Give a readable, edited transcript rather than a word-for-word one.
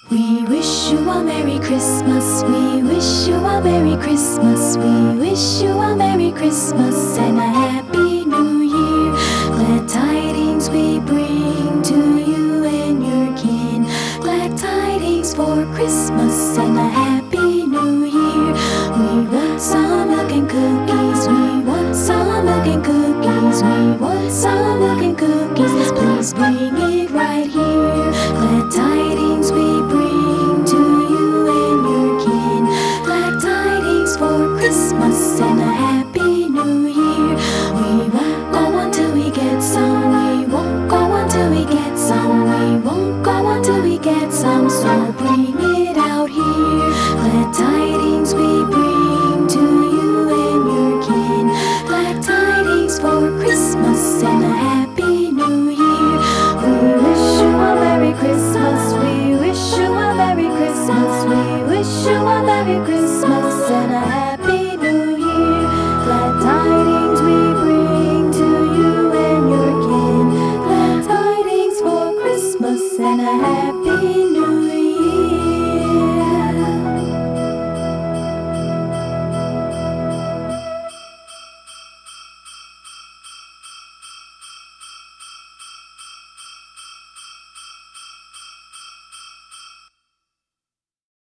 We wish you a Merry Christmas. We wish you a Merry Christmas. We wish you a Merry Christmas and a Happy New Year. Glad tidings we bring to you and your kin. Glad tidings for Christmas and a Happy New Year. We want some milk and cookies. We want some milk and cookies. We want some milk and cookies. Please bring it right here. Glad tidings we bring to you and your kin. Glad tidings for Christmas and a Happy New Year. We won't go until we get some. We won't go until we get some. We won't go until we get some. So bring it out here. Glad tidings we bring to you and your kin. Glad tidings for Christmas and a Happy New Year. We wish you a Merry Christmas. We wish you a Merry Christmas. We wish you a Merry Christmas.